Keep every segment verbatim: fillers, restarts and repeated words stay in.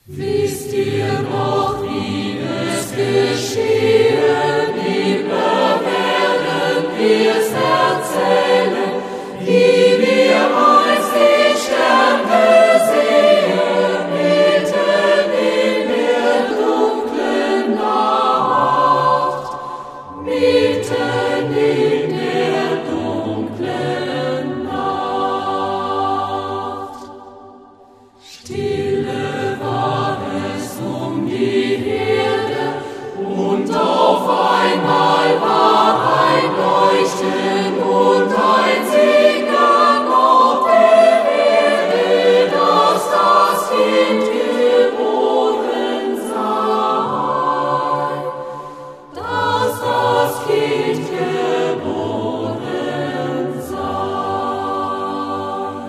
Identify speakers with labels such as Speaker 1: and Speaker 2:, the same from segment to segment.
Speaker 1: Wisst ihr noch, wie es geschehen? Immer werden wir's erzählen, wie wir einst die Sterne sehen, mitten in der dunklen Nacht, mitten in der dunklen Nacht. Stille war es um die Erde, und auf einmal war ein Leuchten und ein Singen auf der Erde, dass das Kind geboren sei, dass das Kind geboren sei.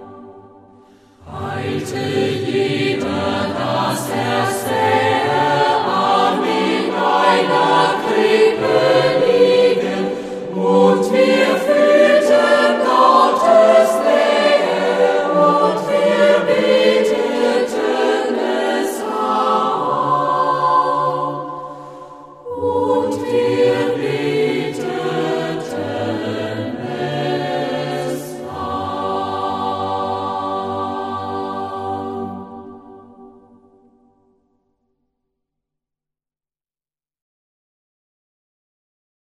Speaker 1: Eilte jeder, dass er sähe, am in einer Krippe liegen, und wir